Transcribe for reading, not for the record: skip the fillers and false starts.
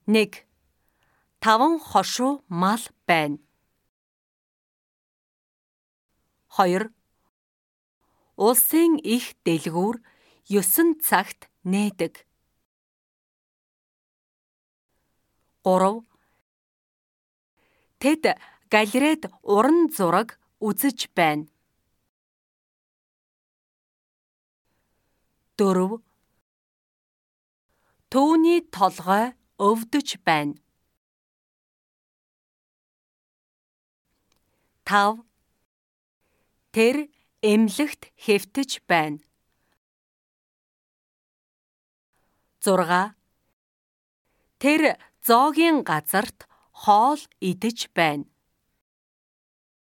1. 5 хошуу мал байна. 2. Улсын их дэлгүүр 9 цагт нээдэг. 3. Тэд галерейд уран зураг үзэж байна. 4. Төвний толгой өвдөж байна. 5. Тэр эмнэлэгт хэвтэж байна. 6. Тэр зоогийн газарт хоол идэж байна.